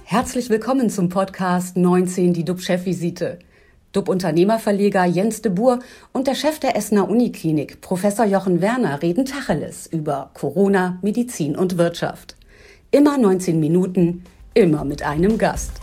Herzlich willkommen zum Podcast 19, die DUB-Chefvisite. DUB-Unternehmerverleger Jens de Boer und der Chef der Essener Uniklinik, Professor Jochen Werner, reden Tacheles über Corona, Medizin und Wirtschaft. Immer 19 Minuten, immer mit einem Gast.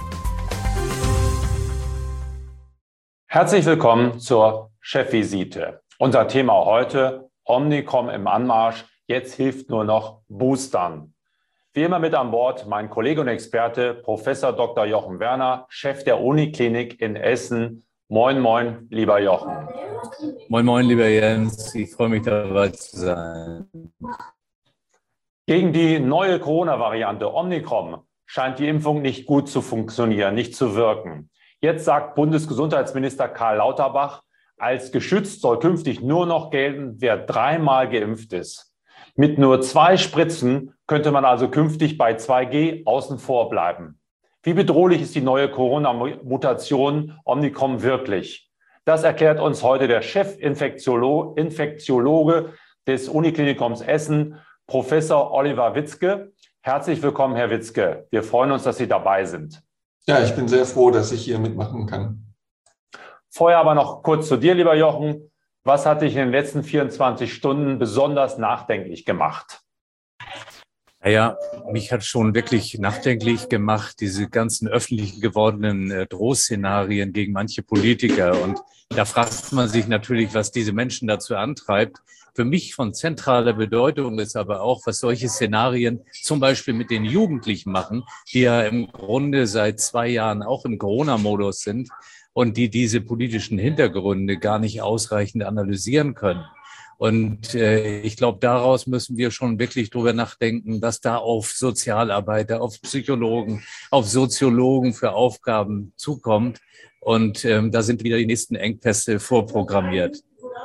Herzlich willkommen zur Chefvisite. Unser Thema heute: Omikron im Anmarsch. Jetzt hilft nur noch Boostern. Wie immer mit an Bord mein Kollege und Experte Professor Dr. Jochen Werner, Chef der Uniklinik in Essen. Moin, moin, lieber Jochen. Moin, moin, lieber Jens. Ich freue mich, dabei zu sein. Gegen die neue Corona-Variante Omikron scheint die Impfung nicht gut zu funktionieren, nicht zu wirken. Jetzt sagt Bundesgesundheitsminister Karl Lauterbach, als geschützt soll künftig nur noch gelten, wer 3-mal geimpft ist. Mit nur 2 Spritzen könnte man also künftig bei 2G außen vor bleiben. Wie bedrohlich ist die neue Corona-Mutation Omikron wirklich? Das erklärt uns heute der Chefinfektiologe des Uniklinikums Essen, Professor Oliver Witzke. Herzlich willkommen, Herr Witzke. Wir freuen uns, dass Sie dabei sind. Ja, ich bin sehr froh, dass ich hier mitmachen kann. Vorher aber noch kurz zu dir, lieber Jochen. Was hat dich in den letzten 24 Stunden besonders nachdenklich gemacht? Naja, mich hat schon wirklich nachdenklich gemacht, diese ganzen öffentlich gewordenen Drohszenarien gegen manche Politiker. Und da fragt man sich natürlich, was diese Menschen dazu antreibt. Für mich von zentraler Bedeutung ist aber auch, was solche Szenarien zum Beispiel mit den Jugendlichen machen, die ja im Grunde seit 2 Jahren auch im Corona-Modus sind und die diese politischen Hintergründe gar nicht ausreichend analysieren können. Und ich glaube, daraus müssen wir schon wirklich drüber nachdenken, was da auf Sozialarbeiter, auf Psychologen, auf Soziologen für Aufgaben zukommt. Und da sind wieder die nächsten Engpässe vorprogrammiert.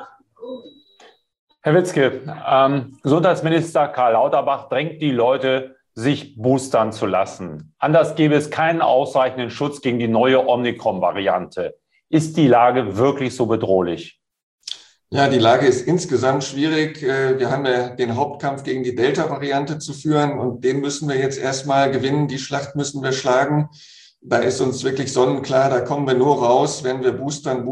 Herr Witzke, Gesundheitsminister Karl Lauterbach drängt die Leute, sich boostern zu lassen. Anders gäbe es keinen ausreichenden Schutz gegen die neue Omikron-Variante. Ist die Lage wirklich so bedrohlich? Ja, die Lage ist insgesamt schwierig. Wir haben ja den Hauptkampf gegen die Delta-Variante zu führen und den müssen wir jetzt erstmal gewinnen. Die Schlacht müssen wir schlagen. Da ist uns wirklich sonnenklar, da kommen wir nur raus, wenn wir boostern,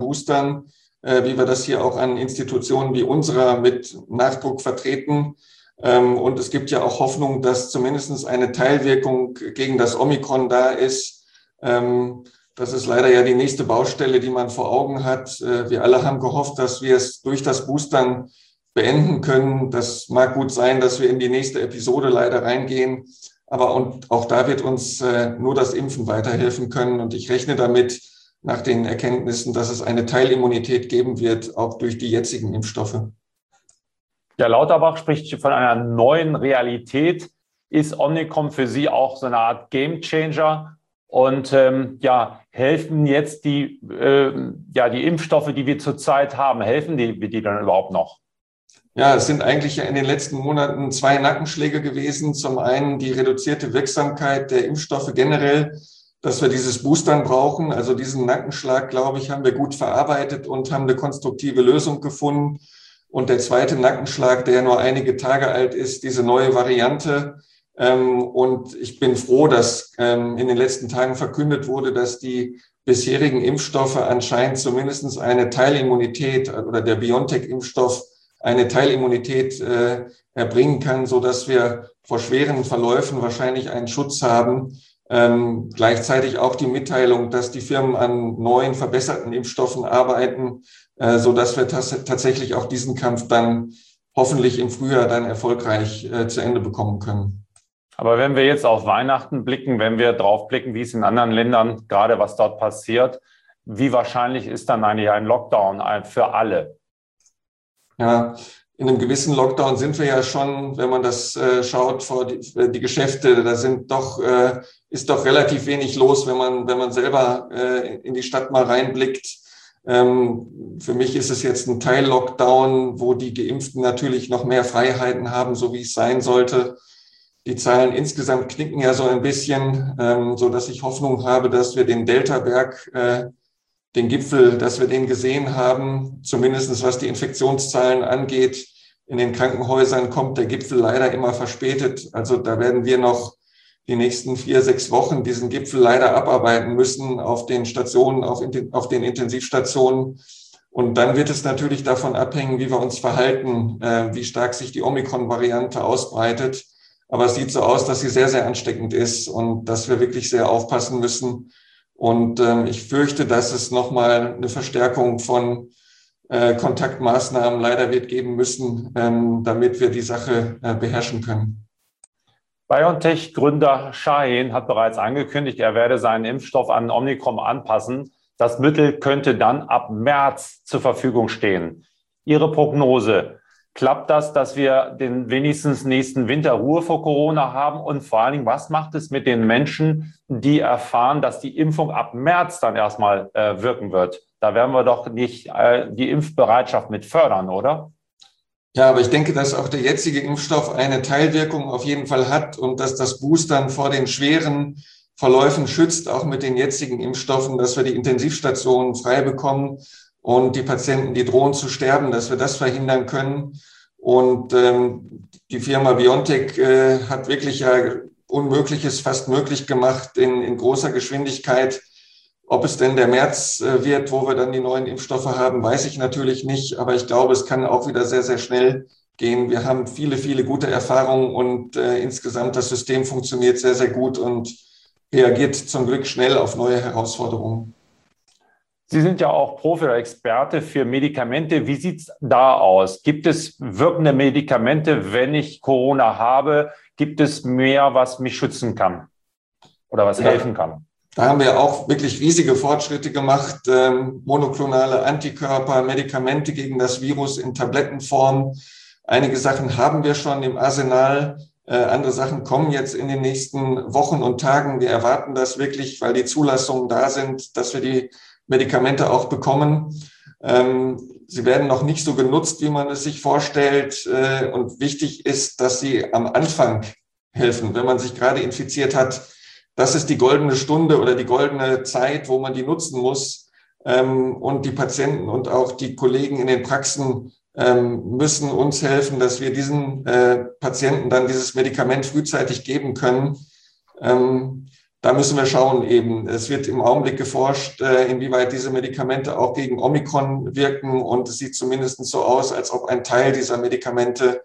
wie wir das hier auch an Institutionen wie unserer mit Nachdruck vertreten. Und es gibt ja auch Hoffnung, dass zumindest eine Teilwirkung gegen das Omikron da ist. Das ist leider ja die nächste Baustelle, die man vor Augen hat. Wir alle haben gehofft, dass wir es durch das Boostern beenden können. Das mag gut sein, dass wir in die nächste Episode leider reingehen. Aber und auch da wird uns nur das Impfen weiterhelfen können. Und ich rechne damit nach den Erkenntnissen, dass es eine Teilimmunität geben wird, auch durch die jetzigen Impfstoffe. Ja, Lauterbach spricht von einer neuen Realität. Ist Omikron für Sie auch so eine Art Gamechanger? Und helfen jetzt die Impfstoffe, die wir zurzeit haben, helfen die dann überhaupt noch? Ja, es sind eigentlich in den letzten Monaten 2 Nackenschläge gewesen. Zum einen die reduzierte Wirksamkeit der Impfstoffe generell, dass wir dieses Boostern brauchen. Also diesen Nackenschlag, glaube ich, haben wir gut verarbeitet und haben eine konstruktive Lösung gefunden. Und der zweite Nackenschlag, der nur einige Tage alt ist, diese neue Variante. Und ich bin froh, dass in den letzten Tagen verkündet wurde, dass die bisherigen Impfstoffe anscheinend zumindest eine Teilimmunität oder der BioNTech-Impfstoff eine Teilimmunität erbringen kann, so dass wir vor schweren Verläufen wahrscheinlich einen Schutz haben. Gleichzeitig auch die Mitteilung, dass die Firmen an neuen, verbesserten Impfstoffen arbeiten, so dass wir tatsächlich auch diesen Kampf dann hoffentlich im Frühjahr dann erfolgreich zu Ende bekommen können. Aber wenn wir jetzt auf Weihnachten blicken, wenn wir drauf blicken, wie es in anderen Ländern, gerade was dort passiert, wie wahrscheinlich ist dann eigentlich ein Lockdown für alle? Ja, in einem gewissen Lockdown sind wir ja schon, wenn man das schaut, vor die Geschäfte, da ist doch relativ wenig los, wenn man selber in die Stadt mal reinblickt. Für mich ist es jetzt ein Teil-Lockdown, wo die Geimpften natürlich noch mehr Freiheiten haben, so wie es sein sollte. Die Zahlen insgesamt knicken ja so ein bisschen, so dass ich Hoffnung habe, dass wir den Delta-Berg, den Gipfel, dass wir den gesehen haben, zumindest was die Infektionszahlen angeht. In den Krankenhäusern kommt der Gipfel leider immer verspätet. Also da werden wir noch die nächsten 4, 6 Wochen diesen Gipfel leider abarbeiten müssen auf den Stationen, auf den Intensivstationen. Und dann wird es natürlich davon abhängen, wie wir uns verhalten, wie stark sich die Omikron-Variante ausbreitet. Aber es sieht so aus, dass sie sehr, sehr ansteckend ist und dass wir wirklich sehr aufpassen müssen. Und ich fürchte, dass es nochmal eine Verstärkung von Kontaktmaßnahmen leider wird geben müssen, damit wir die Sache beherrschen können. BioNTech-Gründer Şahin hat bereits angekündigt, er werde seinen Impfstoff an Omikron anpassen. Das Mittel könnte dann ab März zur Verfügung stehen. Ihre Prognose, klappt das, dass wir den wenigstens nächsten Winter Ruhe vor Corona haben? Und vor allen Dingen, was macht es mit den Menschen, die erfahren, dass die Impfung ab März dann erstmal wirken wird? Da werden wir doch nicht die Impfbereitschaft mit fördern, oder? Ja, aber ich denke, dass auch der jetzige Impfstoff eine Teilwirkung auf jeden Fall hat und dass das Boostern vor den schweren Verläufen schützt, auch mit den jetzigen Impfstoffen, dass wir die Intensivstationen frei bekommen und die Patienten, die drohen zu sterben, dass wir das verhindern können. Und die Firma BioNTech hat wirklich ja Unmögliches fast möglich gemacht in großer Geschwindigkeit. Ob es denn der März wird, wo wir dann die neuen Impfstoffe haben, weiß ich natürlich nicht. Aber ich glaube, es kann auch wieder sehr, sehr schnell gehen. Wir haben viele, viele gute Erfahrungen und insgesamt das System funktioniert sehr, sehr gut und reagiert zum Glück schnell auf neue Herausforderungen. Sie sind ja auch Profi oder Experte für Medikamente. Wie sieht es da aus? Gibt es wirkende Medikamente, wenn ich Corona habe? Gibt es mehr, was mich schützen kann oder was helfen kann? Da haben wir auch wirklich riesige Fortschritte gemacht. Monoklonale Antikörper, Medikamente gegen das Virus in Tablettenform. Einige Sachen haben wir schon im Arsenal. Andere Sachen kommen jetzt in den nächsten Wochen und Tagen. Wir erwarten das wirklich, weil die Zulassungen da sind, dass wir die Medikamente auch bekommen. Sie werden noch nicht so genutzt, wie man es sich vorstellt. Und wichtig ist, dass sie am Anfang helfen, wenn man sich gerade infiziert hat. Das ist die goldene Stunde oder die goldene Zeit, wo man die nutzen muss. Und die Patienten und auch die Kollegen in den Praxen müssen uns helfen, dass wir diesen Patienten dann dieses Medikament frühzeitig geben können. Da müssen wir schauen eben. Es wird im Augenblick geforscht, inwieweit diese Medikamente auch gegen Omikron wirken. Und es sieht zumindest so aus, als ob ein Teil dieser Medikamente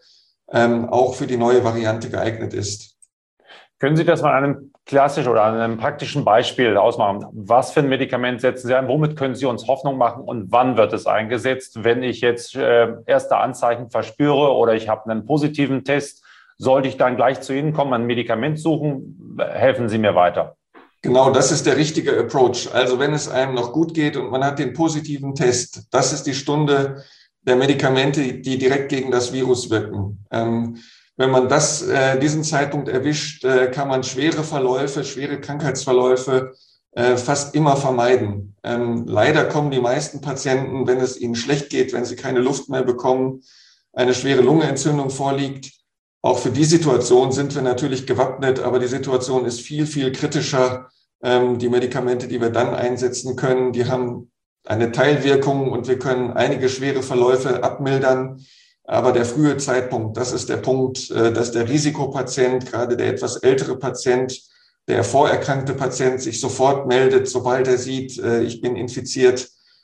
auch für die neue Variante geeignet ist. Können Sie das mal an einem klassischen oder an einem praktischen Beispiel ausmachen? Was für ein Medikament setzen Sie ein? Womit können Sie uns Hoffnung machen? Und wann wird es eingesetzt? Wenn ich jetzt erste Anzeichen verspüre oder ich habe einen positiven Test, sollte ich dann gleich zu Ihnen kommen, ein Medikament suchen? Helfen Sie mir weiter. Genau, das ist der richtige Approach. Also wenn es einem noch gut geht und man hat den positiven Test, das ist die Stunde der Medikamente, die direkt gegen das Virus wirken. Wenn man diesen Zeitpunkt erwischt, kann man schwere Verläufe, schwere Krankheitsverläufe fast immer vermeiden. Leider kommen die meisten Patienten, wenn es ihnen schlecht geht, wenn sie keine Luft mehr bekommen, eine schwere Lungenentzündung vorliegt. Auch für die Situation sind wir natürlich gewappnet, aber die Situation ist viel, viel kritischer. Die Medikamente, die wir dann einsetzen können, die haben eine Teilwirkung und wir können einige schwere Verläufe abmildern. Aber der frühe Zeitpunkt, das ist der Punkt, dass der Risikopatient, gerade der etwas ältere Patient, der vorerkrankte Patient sich sofort meldet, sobald er sieht, ich bin infiziert,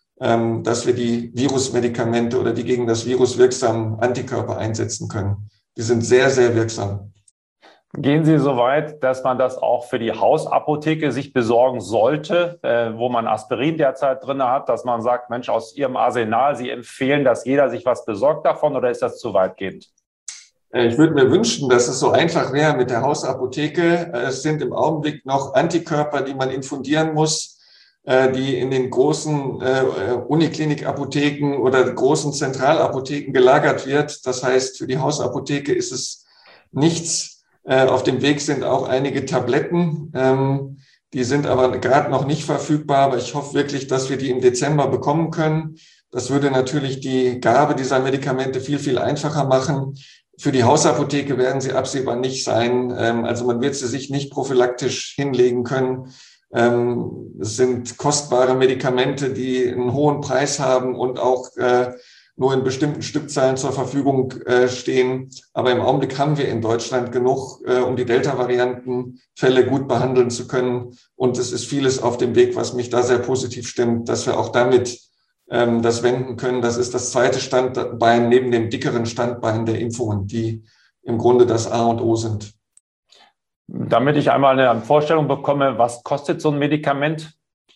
dass wir die Virusmedikamente oder die gegen das Virus wirksamen Antikörper einsetzen können. Die sind sehr, sehr wirksam. Gehen Sie so weit, dass man das auch für die Hausapotheke sich besorgen sollte, wo man Aspirin derzeit drin hat, dass man sagt, Mensch, aus Ihrem Arsenal, Sie empfehlen, dass jeder sich was besorgt davon, oder ist das zu weitgehend? Ich würde mir wünschen, dass es so einfach wäre mit der Hausapotheke. Es sind im Augenblick noch Antikörper, die man infundieren muss, die in den großen Uniklinikapotheken oder großen Zentralapotheken gelagert wird. Das heißt, für die Hausapotheke ist es nichts. Auf dem Weg sind auch einige Tabletten, die sind aber gerade noch nicht verfügbar, aber ich hoffe wirklich, dass wir die im Dezember bekommen können. Das würde natürlich die Gabe dieser Medikamente viel, viel einfacher machen. Für die Hausapotheke werden sie absehbar nicht sein, also man wird sie sich nicht prophylaktisch hinlegen können. Es sind kostbare Medikamente, die einen hohen Preis haben und auch nur in bestimmten Stückzahlen zur Verfügung stehen. Aber im Augenblick haben wir in Deutschland genug, um die Delta-Variantenfälle gut behandeln zu können. Und es ist vieles auf dem Weg, was mich da sehr positiv stimmt, dass wir auch damit das wenden können. Das ist das zweite Standbein neben dem dickeren Standbein der Impfungen, die im Grunde das A und O sind. Damit ich einmal eine Vorstellung bekomme, was kostet so ein Medikament?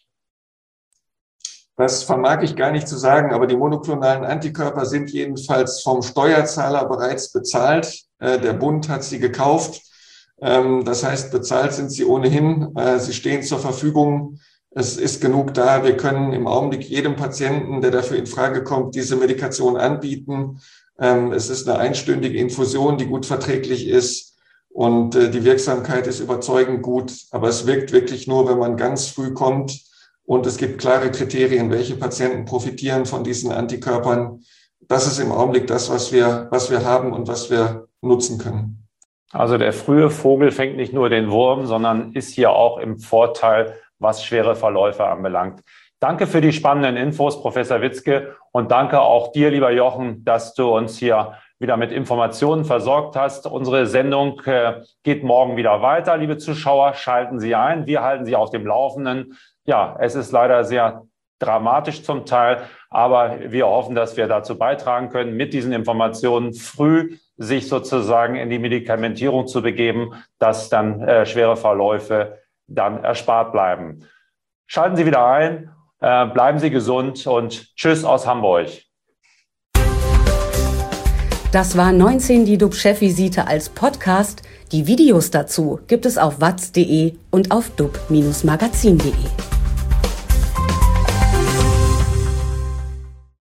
Das vermag ich gar nicht zu sagen, aber die monoklonalen Antikörper sind jedenfalls vom Steuerzahler bereits bezahlt. Der Bund hat sie gekauft. Das heißt, bezahlt sind sie ohnehin. Sie stehen zur Verfügung. Es ist genug da. Wir können im Augenblick jedem Patienten, der dafür in Frage kommt, diese Medikation anbieten. Es ist eine einstündige Infusion, die gut verträglich ist. Und die Wirksamkeit ist überzeugend gut. Aber es wirkt wirklich nur, wenn man ganz früh kommt. Und es gibt klare Kriterien, welche Patienten profitieren von diesen Antikörpern. Das ist im Augenblick das, was wir haben und was wir nutzen können. Also der frühe Vogel fängt nicht nur den Wurm, sondern ist hier auch im Vorteil, was schwere Verläufe anbelangt. Danke für die spannenden Infos, Professor Witzke. Und danke auch dir, lieber Jochen, dass du uns hier wieder mit Informationen versorgt hast. Unsere Sendung geht morgen wieder weiter. Liebe Zuschauer, schalten Sie ein. Wir halten Sie auf dem Laufenden. Ja, es ist leider sehr dramatisch zum Teil, aber wir hoffen, dass wir dazu beitragen können, mit diesen Informationen früh sich sozusagen in die Medikamentierung zu begeben, dass dann schwere Verläufe dann erspart bleiben. Schalten Sie wieder ein, bleiben Sie gesund und tschüss aus Hamburg. Das war 19 die DUB-Chefvisite als Podcast. Die Videos dazu gibt es auf watz.de und auf dub-magazin.de.